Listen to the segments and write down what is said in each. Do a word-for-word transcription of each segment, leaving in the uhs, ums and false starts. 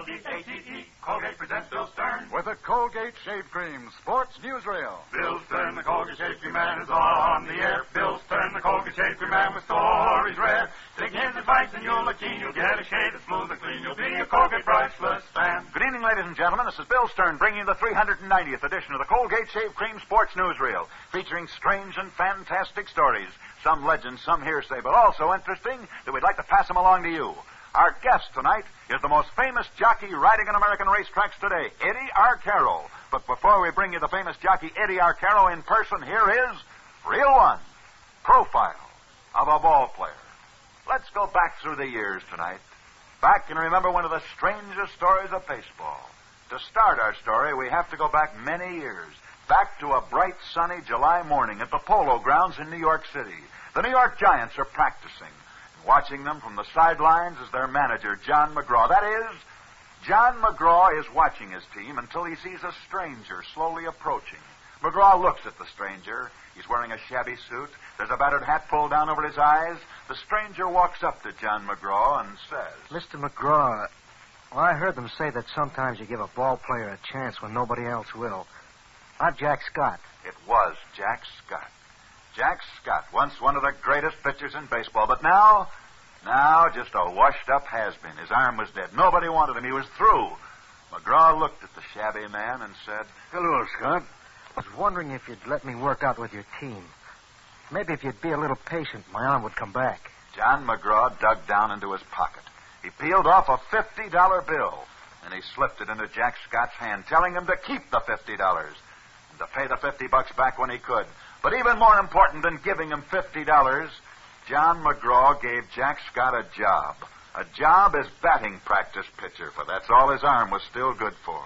G A T E. Colgate presents Bill Stern. With a Colgate Shave Cream Sports Newsreel. Bill Stern, the Colgate Shave Cream Man, is on the air. Bill Stern, the Colgate Shave Cream Man, with stories rare. Take his advice and you'll look keen. You'll get a shave that's smooth and clean. You'll be a Colgate brushless fan. Good evening, ladies and gentlemen. This is Bill Stern bringing you the three hundred ninetieth edition of the Colgate Shave Cream Sports Newsreel, featuring strange and fantastic stories. Some legends, some hearsay, but also interesting that we'd like to pass them along to you. Our guest tonight is the most famous jockey riding on American racetracks today, Eddie Arcaro. But before we bring you the famous jockey Eddie Arcaro in person, here is Reel One, Profile of a Ball Player. Let's go back through the years tonight. Back and remember one of the strangest stories of baseball. To start our story, we have to go back many years. Back to a bright, sunny July morning at the Polo Grounds in New York City. The New York Giants are practicing. Watching them from the sidelines is their manager, John McGraw. That is, John McGraw is watching his team until he sees a stranger slowly approaching. McGraw looks at the stranger. He's wearing a shabby suit. There's a battered hat pulled down over his eyes. The stranger walks up to John McGraw and says, Mister McGraw, well, I heard them say that sometimes you give a ball player a chance when nobody else will. I'm Jack Scott. It was Jack Scott. Jack Scott, once one of the greatest pitchers in baseball, but now, now just a washed-up has-been. His arm was dead. Nobody wanted him. He was through. McGraw looked at the shabby man and said, Hello, Scott. I was wondering if you'd let me work out with your team. Maybe if you'd be a little patient, my arm would come back. John McGraw dug down into his pocket. He peeled off a fifty dollar bill, and he slipped it into Jack Scott's hand, telling him to keep the fifty dollars and to pay the fifty bucks back when he could. But even more important than giving him fifty dollars, John McGraw gave Jack Scott a job. A job as batting practice pitcher, for that's all his arm was still good for.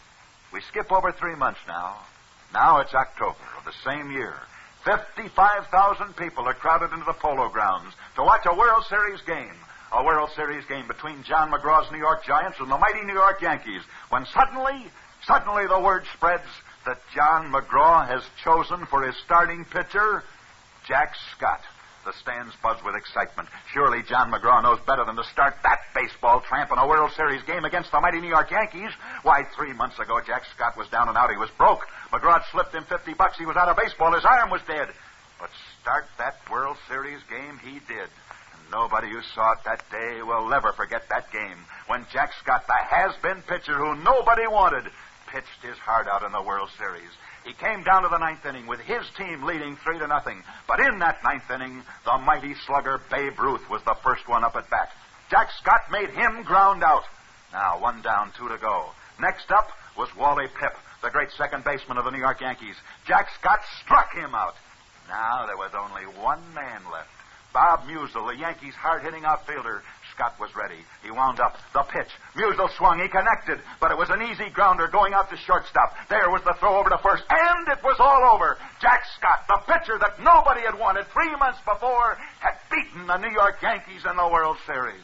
We skip over three months now. Now it's October of the same year. fifty-five thousand people are crowded into the Polo Grounds to watch a World Series game. A World Series game between John McGraw's New York Giants and the mighty New York Yankees. When suddenly, suddenly the word spreads that John McGraw has chosen for his starting pitcher, Jack Scott. The stands buzz with excitement. Surely John McGraw knows better than to start that baseball tramp in a World Series game against the mighty New York Yankees. Why, three months ago, Jack Scott was down and out. He was broke. McGraw had slipped him fifty bucks. He was out of baseball. His arm was dead. But start that World Series game he did. And nobody who saw it that day will ever forget that game when Jack Scott, the has-been pitcher who nobody wanted, pitched his heart out in the World Series. He came down to the ninth inning with his team leading three to nothing. But in that ninth inning, the mighty slugger Babe Ruth was the first one up at bat. Jack Scott made him ground out. Now one down, two to go. Next up was Wally Pipp, the great second baseman of the New York Yankees. Jack Scott struck him out. Now there was only one man left. Bob Musial, the Yankees' hard-hitting outfielder. Scott was ready. He wound up. The pitch. Musial swung. He connected. But it was an easy grounder going out to shortstop. There was the throw over to first. And it was all over. Jack Scott, the pitcher that nobody had wanted three months before, had beaten the New York Yankees in the World Series.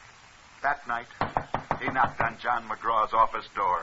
That night, he knocked on John McGraw's office door.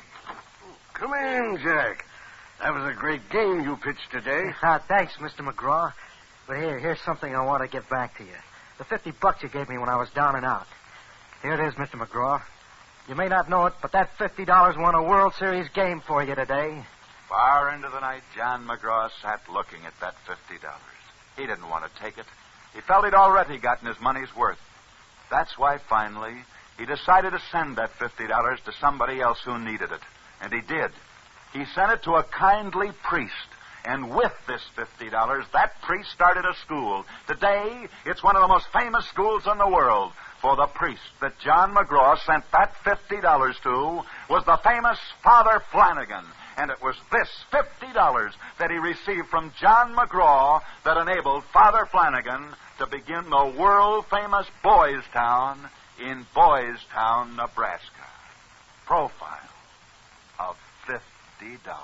Come in, Jack. That was a great game you pitched today. Uh, thanks, Mister McGraw. But here, here's something I want to give back to you. The fifty bucks you gave me when I was down and out. Here it is, Mister McGraw. You may not know it, but that fifty dollars won a World Series game for you today. Far into the night, John McGraw sat looking at that fifty dollars. He didn't want to take it. He felt he'd already gotten his money's worth. That's why, finally, he decided to send that fifty dollars to somebody else who needed it. And he did. He sent it to a kindly priest. And with this fifty dollars, that priest started a school. Today, it's one of the most famous schools in the world. For the priest that John McGraw sent that fifty dollars to was the famous Father Flanagan. And it was this fifty dollars that he received from John McGraw that enabled Father Flanagan to begin the world-famous Boys Town in Boys Town, Nebraska. Profile of fifty dollars.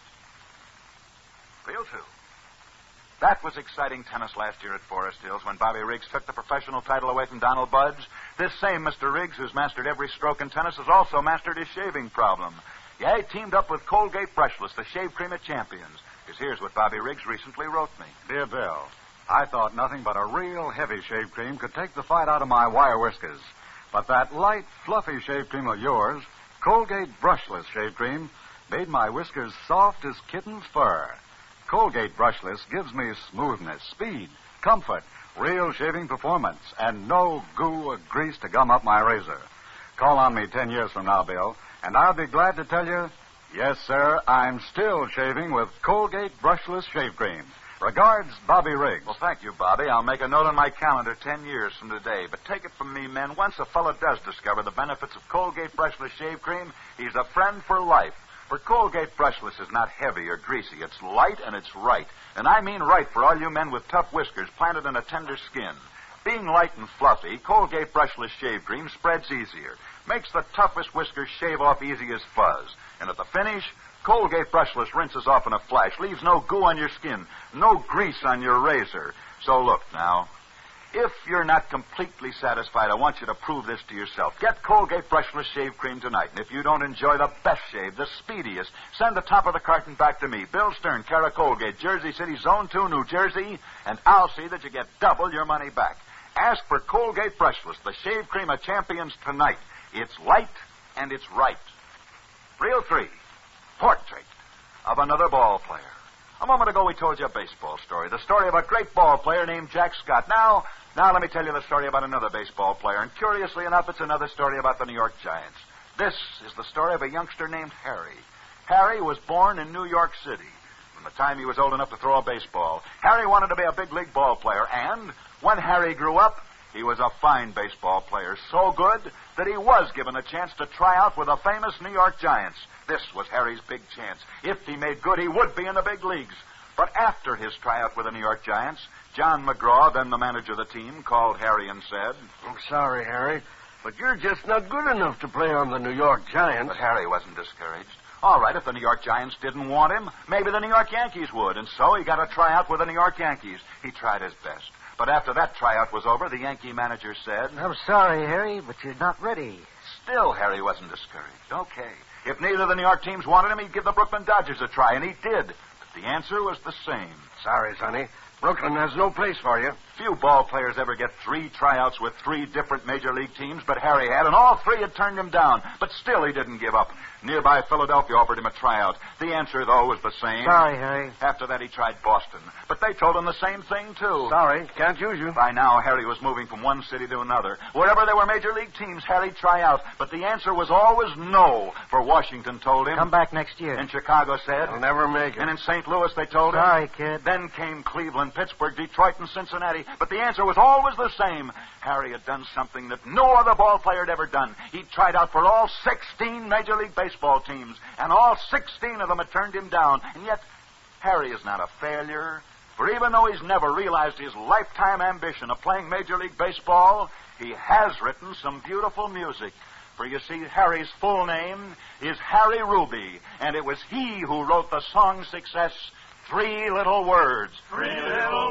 Reel two. That was exciting tennis last year at Forest Hills when Bobby Riggs took the professional title away from Donald Budge. This same Mister Riggs, who's mastered every stroke in tennis, has also mastered his shaving problem. Yeah, he teamed up with Colgate Brushless, the shave cream of champions. Because here's what Bobby Riggs recently wrote me. Dear Bill, I thought nothing but a real heavy shave cream could take the fight out of my wire whiskers. But that light, fluffy shave cream of yours, Colgate Brushless Shave Cream, made my whiskers soft as kitten's fur. Colgate Brushless gives me smoothness, speed, comfort, real shaving performance, and no goo or grease to gum up my razor. Call on me ten years from now, Bill, and I'll be glad to tell you, yes, sir, I'm still shaving with Colgate Brushless Shave Cream. Regards, Bobby Riggs. Well, thank you, Bobby. I'll make a note on my calendar ten years from today. But take it from me, men, once a fellow does discover the benefits of Colgate Brushless Shave Cream, he's a friend for life. For Colgate Brushless is not heavy or greasy. It's light and it's right. And I mean right for all you men with tough whiskers planted in a tender skin. Being light and fluffy, Colgate Brushless Shave Cream spreads easier. Makes the toughest whiskers shave off easy as fuzz. And at the finish, Colgate Brushless rinses off in a flash, leaves no goo on your skin, no grease on your razor. So look now, if you're not completely satisfied, I want you to prove this to yourself. Get Colgate Brushless Shave Cream tonight. And if you don't enjoy the best shave, the speediest, send the top of the carton back to me, Bill Stern, care of Colgate, Jersey City, Zone two, New Jersey, and I'll see that you get double your money back. Ask for Colgate Brushless, the shave cream of champions tonight. It's light and it's right. Reel three. Portrait of another ball player. A moment ago, we told you a baseball story, the story of a great ball player named Jack Scott. Now, now let me tell you the story about another baseball player, and curiously enough, it's another story about the New York Giants. This is the story of a youngster named Harry. Harry was born in New York City. From the time he was old enough to throw a baseball, Harry wanted to be a big league ball player, and when Harry grew up, he was a fine baseball player, so good that he was given a chance to try out with the famous New York Giants. This was Harry's big chance. If he made good, he would be in the big leagues. But after his tryout with the New York Giants, John McGraw, then the manager of the team, called Harry and said, I'm sorry, Harry, but you're just not good enough to play on the New York Giants. But Harry wasn't discouraged. All right, if the New York Giants didn't want him, maybe the New York Yankees would. And so he got a tryout with the New York Yankees. He tried his best. But after that tryout was over, the Yankee manager said, I'm sorry, Harry, but you're not ready. Still, Harry wasn't discouraged. Okay. If neither of the New York teams wanted him, he'd give the Brooklyn Dodgers a try, and he did. But the answer was the same. Sorry, Sonny. Brooklyn has no place for you. Few ball players ever get three tryouts with three different major league teams, but Harry had, and all three had turned him down. But still he didn't give up. Nearby Philadelphia offered him a tryout. The answer, though, was the same. Sorry, Harry. After that, he tried Boston. But they told him the same thing, too. Sorry, can't use you. By now, Harry was moving from one city to another. Wherever there were major league teams, Harry'd try out. But the answer was always no, for Washington told him. Come back next year. And Chicago said. I'll never make it. And in Saint Louis, they told him. Sorry, kid. Then came Cleveland, Pittsburgh, Detroit, and Cincinnati. But the answer was always the same. Harry had done something that no other ball player had ever done. He'd tried out for all sixteen Major League Baseball teams, and all sixteen of them had turned him down. And yet, Harry is not a failure. For even though he's never realized his lifetime ambition of playing Major League Baseball, he has written some beautiful music. For you see, Harry's full name is Harry Ruby, and it was he who wrote the song success, Three Little Words. Three little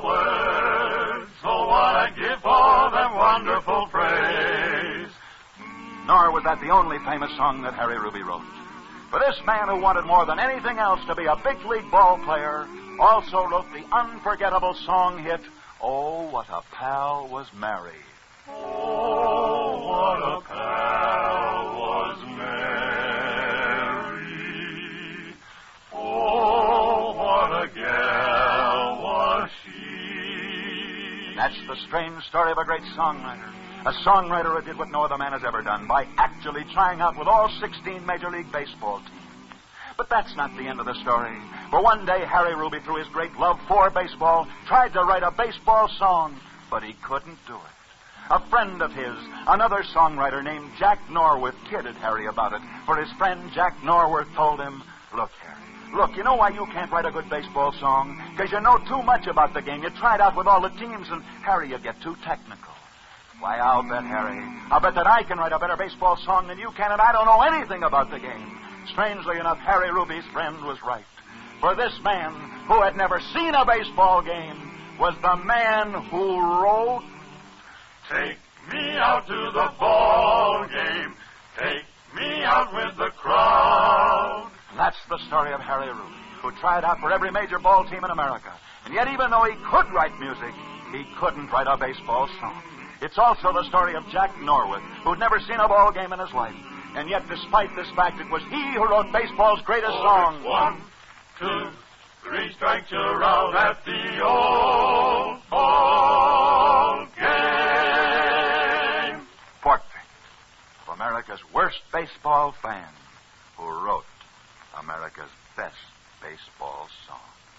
words, oh, what I'd give for them wonderful praise. Nor was that the only famous song that Harry Ruby wrote. For this man who wanted more than anything else to be a big league ball player also wrote the unforgettable song hit, Oh, What a Pal Was Mary. Oh, what a pal was Mary. Oh, what a gal was she. That's the strange story of a great songwriter. A songwriter who did what no other man has ever done by actually trying out with all sixteen Major League Baseball teams. But that's not the end of the story. For one day, Harry Ruby, through his great love for baseball, tried to write a baseball song, but he couldn't do it. A friend of his, another songwriter named Jack Norworth, kidded Harry about it. For his friend Jack Norworth told him, Look, Harry, look, you know why you can't write a good baseball song? Because you know too much about the game. You tried out with all the teams, and, Harry, you get too technical. Why, I'll bet, Harry, I'll bet that I can write a better baseball song than you can, and I don't know anything about the game. Strangely enough, Harry Ruby's friend was right. For this man, who had never seen a baseball game, was the man who wrote, Take me out to the ball game. Take me out with the crowd. That's the story of Harry Ruby, who tried out for every major ball team in America. And yet, even though he could write music, he couldn't write a baseball song. It's also the story of Jack Norwood, who'd never seen a ball game in his life. And yet, despite this fact, it was he who wrote baseball's greatest song. One, two, three strikes, you're out at the old ball game. Portrait of America's worst baseball fan, who wrote America's best baseball song.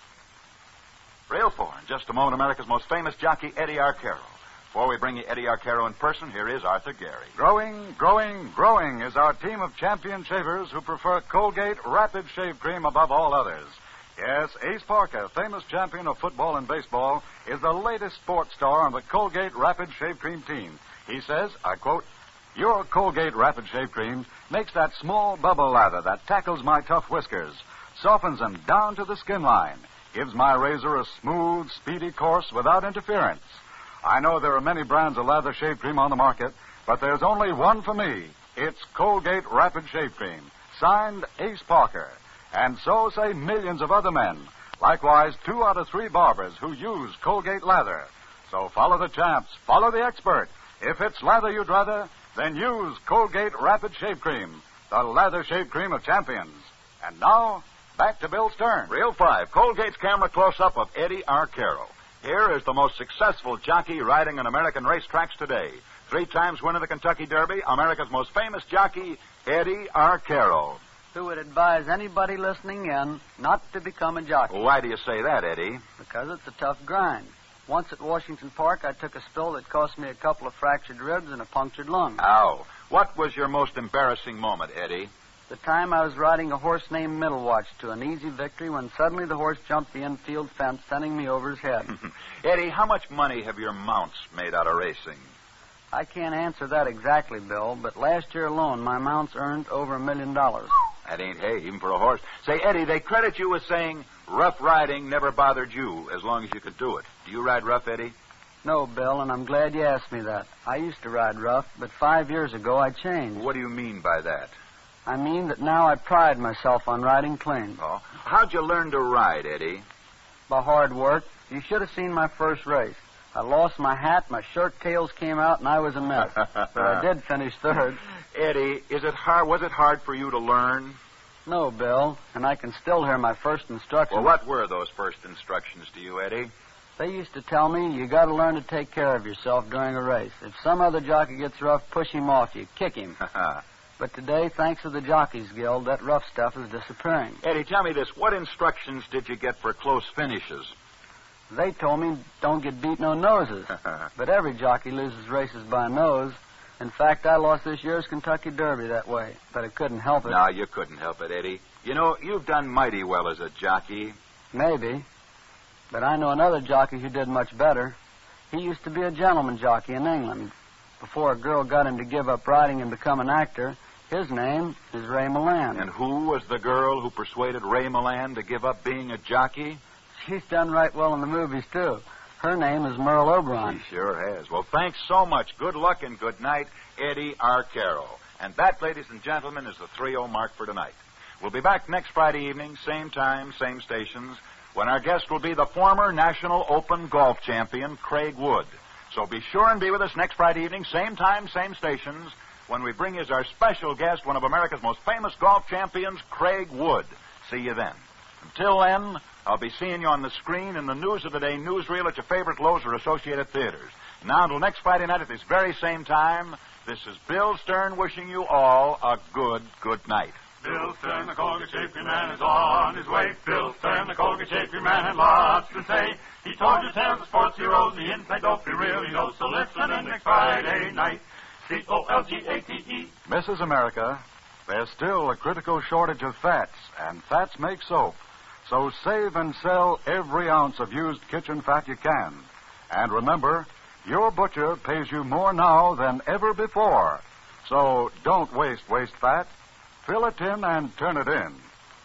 Reel four. In just a moment, America's most famous jockey, Eddie Arcaro. Before we bring you Eddie Arcaro in person, here is Arthur Gary. Growing, growing, growing is our team of champion shavers who prefer Colgate Rapid Shave Cream above all others. Yes, Ace Parker, famous champion of football and baseball, is the latest sports star on the Colgate Rapid Shave Cream team. He says, I quote, "Your Colgate Rapid Shave Cream makes that small bubble lather that tackles my tough whiskers, softens them down to the skin line, gives my razor a smooth, speedy course without interference. I know there are many brands of lather shave cream on the market, but there's only one for me. It's Colgate Rapid Shave Cream, signed Ace Parker. And so say millions of other men. Likewise, two out of three barbers who use Colgate lather. So follow the champs, follow the expert. If it's lather you'd rather, then use Colgate Rapid Shave Cream, the lather shave cream of champions. And now, back to Bill Stern. Reel five. Colgate's camera close-up of Eddie Arcaro. Here is the most successful jockey riding on American racetracks today. Three times winner of the Kentucky Derby, America's most famous jockey, Eddie Arcaro. Who would advise anybody listening in not to become a jockey. Why do you say that, Eddie? Because it's a tough grind. Once at Washington Park, I took a spill that cost me a couple of fractured ribs and a punctured lung. Ow. What was your most embarrassing moment, Eddie? The time I was riding a horse named Middlewatch to an easy victory when suddenly the horse jumped the infield fence, sending me over his head. Eddie, how much money have your mounts made out of racing? I can't answer that exactly, Bill, but last year alone, my mounts earned over a million dollars. That ain't hay, even for a horse. Say, Eddie, they credit you with saying rough riding never bothered you as long as you could do it. Do you ride rough, Eddie? No, Bill, and I'm glad you asked me that. I used to ride rough, but five years ago I changed. What do you mean by that? I mean that now I pride myself on riding clean. Oh. How'd you learn to ride, Eddie? By hard work. You should have seen my first race. I lost my hat, my shirt tails came out, and I was a mess. But I did finish third. Eddie, is it hard? Was it hard for you to learn? No, Bill, and I can still hear my first instructions. Well, what were those first instructions to you, Eddie? They used to tell me you got to learn to take care of yourself during a race. If some other jockey gets rough, push him off. You kick him. But today, thanks to the Jockeys Guild, that rough stuff is disappearing. Eddie, tell me this. What instructions did you get for close finishes? They told me don't get beat no noses. But every jockey loses races by nose. In fact, I lost this year's Kentucky Derby that way, but I couldn't help it. No, you couldn't help it, Eddie. You know, you've done mighty well as a jockey. Maybe. But I know another jockey who did much better. He used to be a gentleman jockey in England. Before a girl got him to give up riding and become an actor, his name is Ray Milland. And who was the girl who persuaded Ray Milland to give up being a jockey? She's done right well in the movies, too. Her name is Merle Oberon. She sure has. Well, thanks so much. Good luck and good night, Eddie Arcaro. And that, ladies and gentlemen, is the three oh mark for tonight. We'll be back next Friday evening, same time, same stations, when our guest will be the former National Open golf champion, Craig Wood. So be sure and be with us next Friday evening, same time, same stations, when we bring you as our special guest one of America's most famous golf champions, Craig Wood. See you then. Until then, I'll be seeing you on the screen in the News of the Day newsreel at your favorite Lowe's or Associated Theaters. Now, until next Friday night at this very same time, this is Bill Stern wishing you all a good, good night. Bill Stern, the Colgate Shave Cream Man, is on his way. Bill Stern, the Colgate Shave Cream Man, had lots to say. He told you tales of sports heroes, the inside dope he really knows. So listen in next Friday night. C O L G A T E. Missus America, there's still a critical shortage of fats, and fats make soap. So save and sell every ounce of used kitchen fat you can. And remember, your butcher pays you more now than ever before. So don't waste waste fat. Fill it in and turn it in.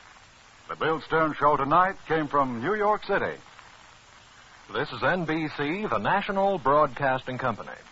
The Bill Stern Show tonight came from New York City. This is N B C, the National Broadcasting Company.